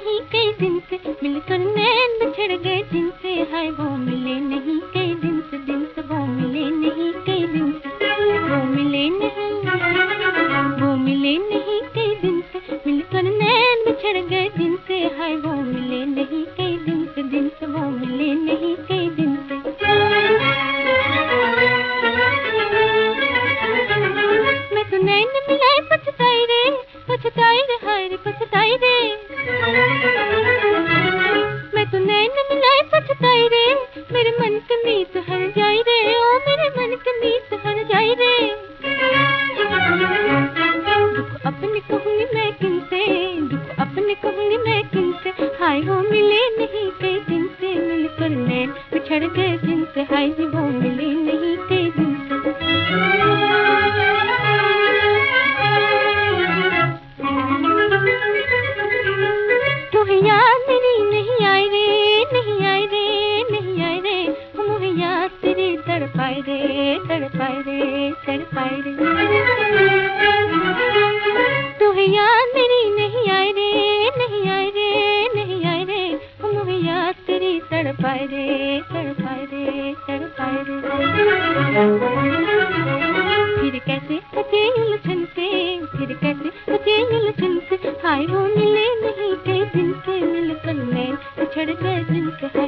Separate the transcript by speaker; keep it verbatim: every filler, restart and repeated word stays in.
Speaker 1: नहीं कई दिन से, मिलकर नैन बिछड़ गए जिनसे, हाय वो मिले नहीं कई दिन से, दिन से वो मिले नहीं कई दिन से, वो मिले नहीं, वो मिले नहीं कई दिन से, मिलकर नैन बिछड़ गए जिनसे, हाय वो मिले नहीं कई दिन से, दिन से वो मिले नहीं कई दिन से। मैं तो नैन मिलाए पछताई रे, पछताई रे, हाय रे पछताई रे, मैं तो नैन मिलाए पछताई रे, मेरे मन के मीत हर जाई रे, ओ मेरे मन के मीत हर जाई रे। दुख अपने कहूंगी मैं किनसे, दुख अपने कहूंगी मैं किनसे, हाय वो मिले नहीं कई दिन से, मिलकर नैन बिछड़ गए जिनसे, हाय जी वो मिले नहीं कई दिन से। तुम्हें याद मेरी नहीं आई रे, नहीं आई रे, नहीं आई रे, हम याद तेरी तड़पाए रे, तड़पाए रे, तड़पाए रे। तुम्हें याद मेरी नहीं आई रे, नहीं आई रे, नहीं आई रे, हम याद तेरी तड़पाए रे, तड़पाए रे, तड़पाए रे। फिर कैसे बचे उलझन से, फिर कैसे बचे उलझन से, हाय वो मिले नहीं कई दिन से, मिलकर नैन बिछड़ गए जिनसे।